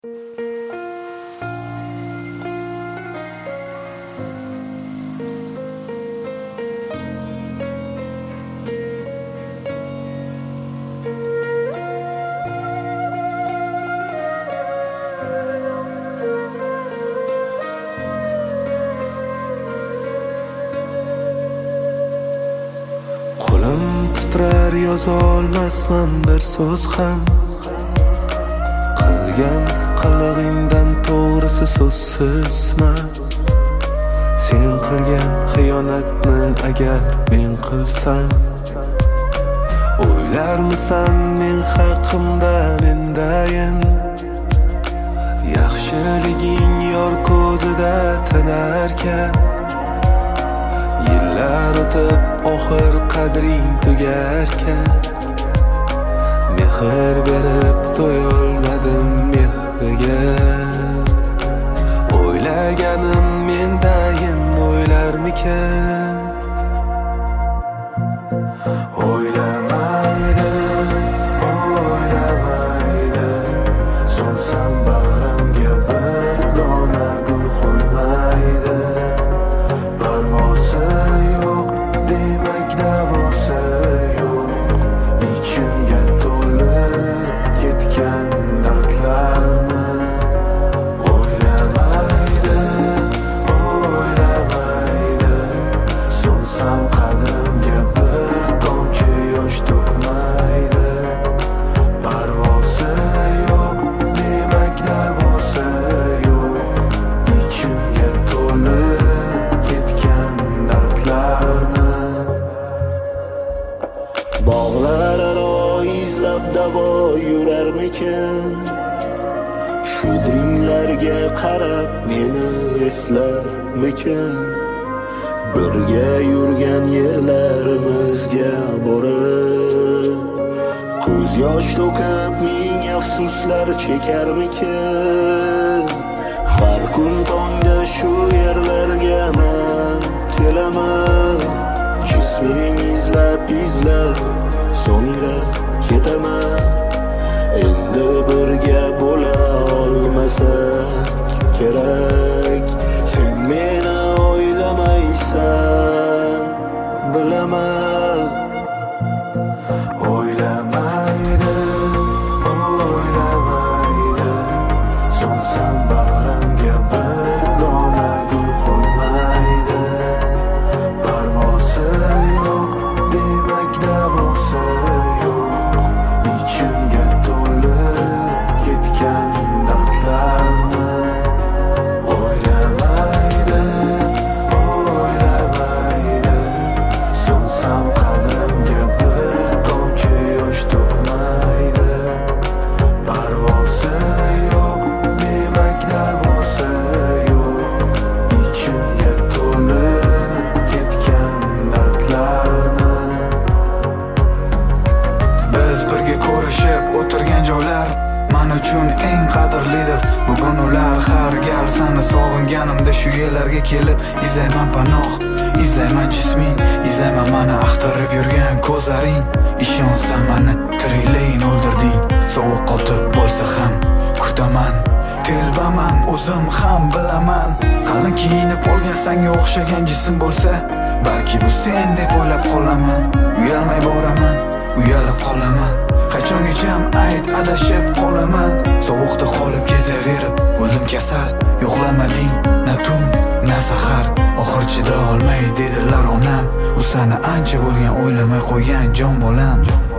Qo'lim titrar, yozolmasman bir so'z ham. Qilgan qilig'ingdan to'g'risi so'zsizman. Sen qilgan xiyonatni agar men qilsam, o'ylarmisan men haqimda mendayin? Yaxshiliging yor ko'zida tinarkan, yillar o'tib oxir qadring tugarkan, mehr berib to'yolmadim mehriga. O'ylaganim mendayin o'ylarmikan? O'ylamaydi, o'ylamaydi, so'nsam bag'rimga bir dona gul qo'ymaydi. Parvosi yo'q, demak davosi yo'q, ichimga to'lib ketgan dardlarni. O'ylamaydi, o'ylamaydi, so'nsam qadrimga bir tomchi yosh to'kmaydi. Parvosi yo'q, demak davosi yo'q, ichimga to'lib ketgan dardlarni. Bog'lar aro izlab davo yurarmikan? Shudringlarga qarab meni eslarmikan? Birga yurgan yerlarimizga borib, ko'z yosh to'kib ming afsuslar chekarmikan? Har kun tongda shu yerlarga men kelaman, jisming izlab so'ngra ketaman. Endi birga bo'la olmasak kerak. Sen meni o'ylamaysan, bilaman. O'ylamaydi, o'ylamaydi, so'nsam bag'rimga bir dona gul qo'ymaydi. Parvosi yo'q, demak davosi yo'q, ichimga to'lib ketgan dardlarni. O'ylamaydi, o'ylamaydi, so'nsam qadrimga bir tomchi yosh to'kmaydi. Parvosi yo'q, demak davosi yo'q, ichimga to'lib ketgan dardlarni. Biz birga ko'rishib o'tirgan joylar men uchun eng qadrlidir. Bugun ular har gal seni sog'inganimda shu yerlarga kelib izlayman panoh, izlayman jisming, izlayman meni axtarib yurgan ko'zlaring. Ishonsan meni tirikligin o'ldirding, sovuq qotib bo'lsa ham kutaman. Telbaman, o'zim ham bilaman. Qalin kiyinib olgan senga o'xshagan jism bo'lsa, balki bu sen deb o'ylab qolaman. Uyalmay boraman, uyalib qolaman. Qachongacha ayt, adashib qolaman. Sovuqda qolib ketaverib o'ldim kasal. Yo'qlamading na tun na sahar, oxir chida olmay dedilar onam. U seni ancha bo'lgan o'ylamay qo'ygan jon bolam.